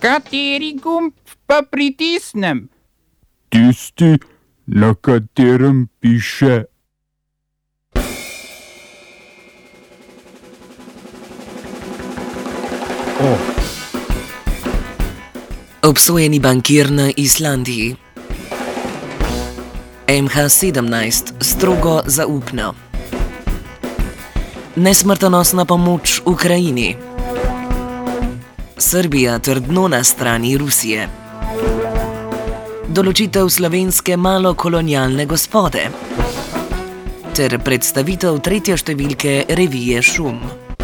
Kateri gumb pa pritisnem? Tisti, na katerem piše O. Obsojeni bankir na Islandiji. MH17 strogo zaupno. Nesmrtonosna pomoč Ukrajini. Srbija trdno na strani Rusije. Določitev slovenske malokolonialne gospode. Ter predstavitev tretje številke revije Šum.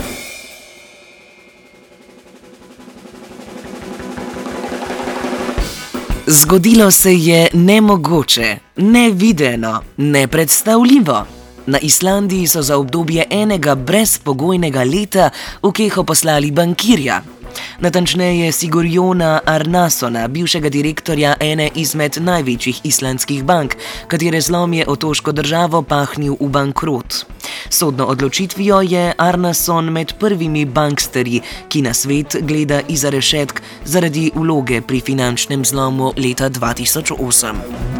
Zgodilo se je nemogoče, nevideno, nepredstavljivo. Na Islandiji so za obdobje enega brezpogojnega leta v keho poslali bankirja. Natančneje Sigurjona Arnasona, bivšega direktorja ene izmed največjih islandskih bank, katere zlom je otoško državo pahnil v bankrot. Sodno odločitvijo je Arnason med prvimi banksterji, ki na svet gleda izza rešetk zaradi vloge pri finančnem zlomu leta 2008.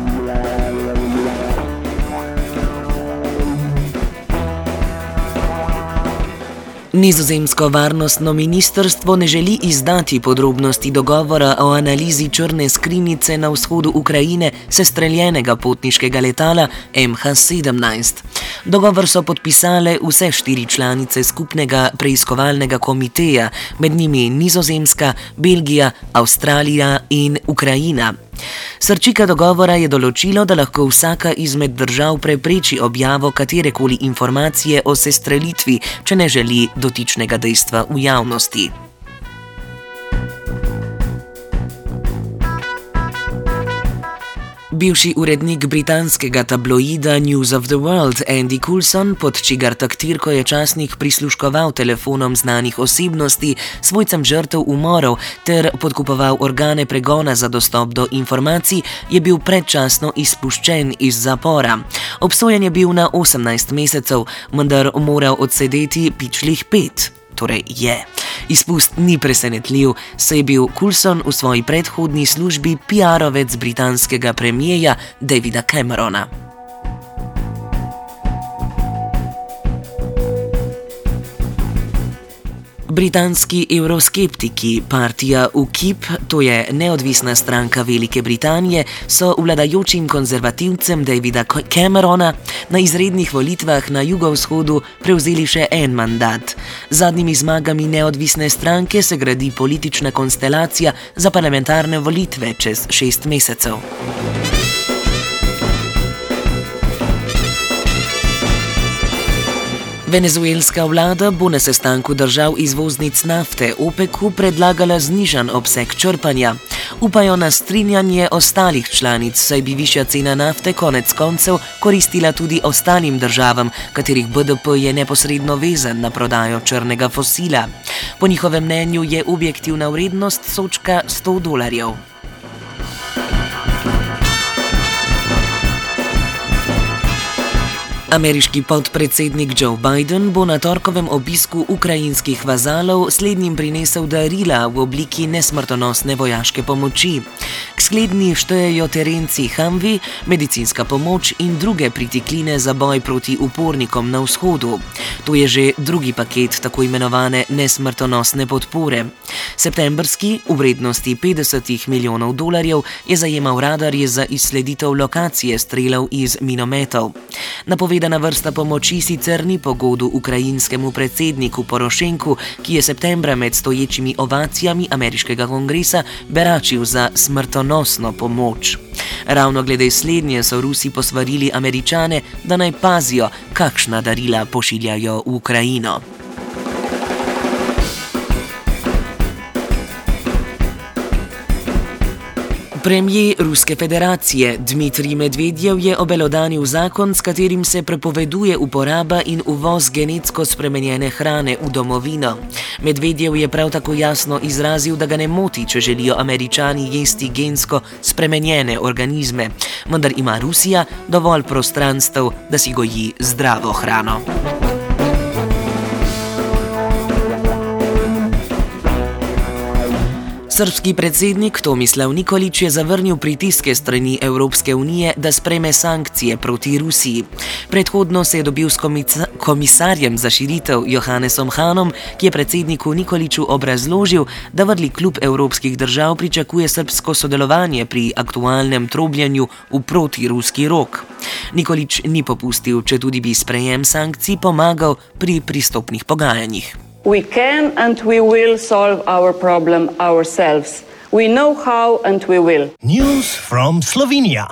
Nizozemsko varnostno ministrstvo ne želi izdati podrobnosti dogovora o analizi črne skrinjice na vzhodu Ukrajine sestreljenega potniškega letala MH17. Dogovor so podpisale vse 4 članice skupnega preiskovalnega komiteja, med njimi Nizozemska, Belgija, Avstralija in Ukrajina. Srčika dogovora je določilo, da lahko vsaka izmed držav prepreči objavo katerekoli informacije o sestrelitvi, če ne želi dotičnega dejstva v javnosti. Bivši urednik britanskega tabloida News of the World Andy Coulson, pod čigar taktirko je časnik prisluškoval telefonom znanih osebnosti, svojcem žrtev umorov ter podkupoval organe pregona za dostop do informacij, je bil predčasno izpuščen iz zapora. Obsojen je bil na 18 mesecev, vendar moral odsedeti pičlih 5. Torej je. Izpust ni presenetljiv, saj je bil Coulson v svoji predhodni službi PR-ovec britanskega premierja Davida Camerona. Britanski evroskeptiki, partija UKIP, to je neodvisna stranka Velike Britanije, so vladajočim konzervativcem Davida Camerona na izrednih volitvah na jugovzhodu prevzeli še en mandat. Z zadnjimi zmagami neodvisne stranke se gradi politična konstelacija za parlamentarne volitve čez 6 mesecev. Venezuelska vlada bo na sestanku držav izvoznic nafte OPEC-u predlagala znižan obseg črpanja. Upajo na strinjanje ostalih članic, saj bi višja cena nafte konec koncev koristila tudi ostalim državam, katerih BDP je neposredno vezan na prodajo črnega fosila. Po njihovem mnenju je objektivna vrednost sodčka $100. Ameriški podpredsednik Joe Biden bo na torkovem obisku ukrajinskih vazalov slednjim prinesel darila v obliki nesmrtonosne vojaške pomoči. K slednji štejejo terenci Humvee, medicinska pomoč in druge pritikline za boj proti upornikom na vzhodu. To je že drugi paket tako imenovane nesmrtonosne podpore. Septembrski, v vrednosti $50 milijonov, je zajemal radarje za izsleditev lokacije strelov iz minometov. Napovedana vrsta pomoči sicer ni po godu ukrajinskemu predsedniku Porošenku, ki je septembra med stoječimi ovacijami ameriškega kongresa beračil za smrtonosno pomoč. Ravno glede slednje so Rusi posvarili Američane, da naj pazijo, kakšna darila pošiljajo v Ukrajino. Premijer Ruske federacije Dmitrij Medvedjev je obelodanil zakon, s katerim se prepoveduje uporaba in uvoz genetsko spremenjene hrane v domovino. Medvedjev je prav tako jasno izrazil, da ga ne moti, če želijo Američani jesti gensko spremenjene organizme, vendar ima Rusija dovolj prostranstev, da si goji zdravo hrano. Srbski predsednik Tomislav Nikolić je zavrnil pritiske strani Evropske unije, da sprejme sankcije proti Rusiji. Predhodno se je dobil s komisarjem za širitev Johannesom Hanom, ki je predsedniku Nikoliću obrazložil, da vrli klub evropskih držav pričakuje srbsko sodelovanje pri aktualnem trobljanju v protiruski rok. Nikolić ni popustil, če tudi bi sprejem sankcij pomagal pri pristopnih pogajanjih. We can and we will solve our problem ourselves. We know how and we will. News from Slovenia.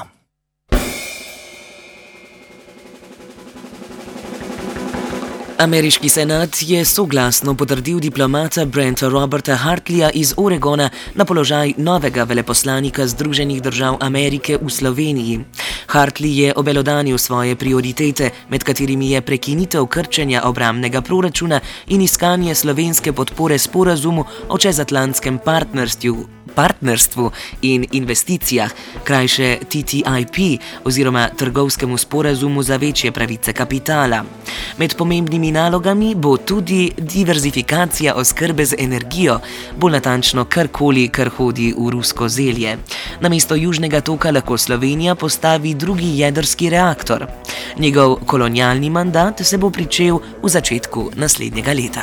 Ameriški senat je soglasno potrdil diplomata Brenta Roberta Hartleyja iz Oregona na položaj novega veleposlanika Združenih držav Amerike v Sloveniji. Hartley je obelodanil svoje prioritete, med katerimi je prekinitev krčenja obrambnega proračuna in iskanje slovenske podpore sporazumu o čezatlantskem partnerstvu in investicijah, krajše TTIP oziroma trgovskemu sporazumu za večje pravice kapitala. Med pomembnimi nalogami bo tudi diverzifikacija oskrbe z energijo, bolj natančno karkoli, kar hodi v rusko zelje. Namesto Južnega toka lahko Slovenija postavi drugi jedrski reaktor. Njegov kolonialni mandat se bo pričel v začetku naslednjega leta.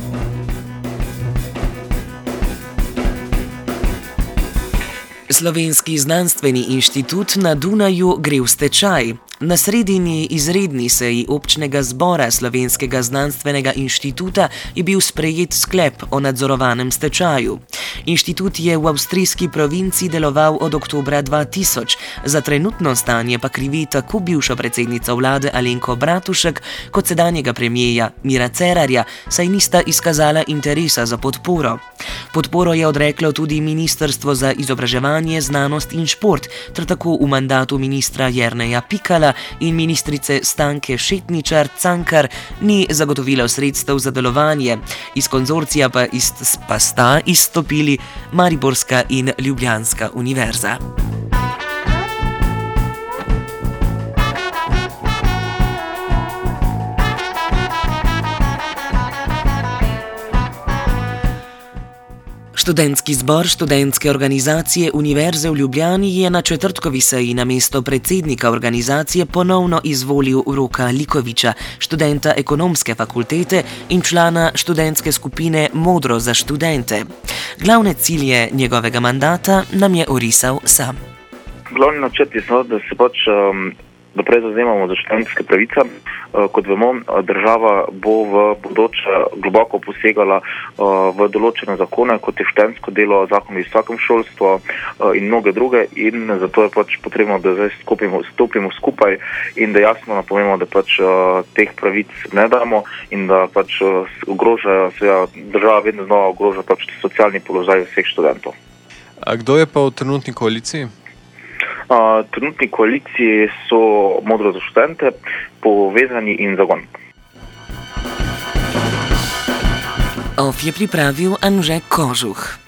Slovenski znanstveni inštitut na Dunaju gre v stečaj. Na sredini izredni seji občnega zbora Slovenskega znanstvenega inštituta je bil sprejet sklep o nadzorovanem stečaju. Inštitut je v avstrijski provinci deloval od oktobra 2000, za trenutno stanje pa krivi tako bivšo predsednico vlade Alenko Bratušek kot sedanjega premierja Mira Cerarja, saj nista izkazala interesa za podporo. Podporo je odreklo tudi Ministrstvo za izobraževanje, znanost in šport, ter tako v mandatu ministra Jerneja Pikala in ministrice Stanke Šetničar-Cankar ni zagotovilo sredstev za delovanje. Iz konzorcija pa sta izstopili Mariborska in Ljubljanska univerza. Študentski zbor študentske organizacije Univerze v Ljubljani je na četrtkovi seji namesto predsednika organizacije ponovno izvolil Roka Likoviča, študenta ekonomske fakultete in člana študentske skupine Modro za študente. Glavne cilje njegovega mandata nam je orisal sam. Glavni načrt je, da se naprej zavzemamo za študentske pravice. Kot vemo, država bo v bodoče globoko posegala v določene zakone, kot je študentsko delo, zakon o visokem šolstvu in mnoge druge, in zato je potrebno, da zdaj stopimo skupaj in da jasno napovemo, da teh pravic ne damo in da ogrožajo, država vedno znova ogroža socialni položaj vseh študentov. A kdo je pa v trenutni koaliciji? Trenutni koaliciji so Modro za študente, Povezani in Zagon. OF je pripravil Anže Kožuh.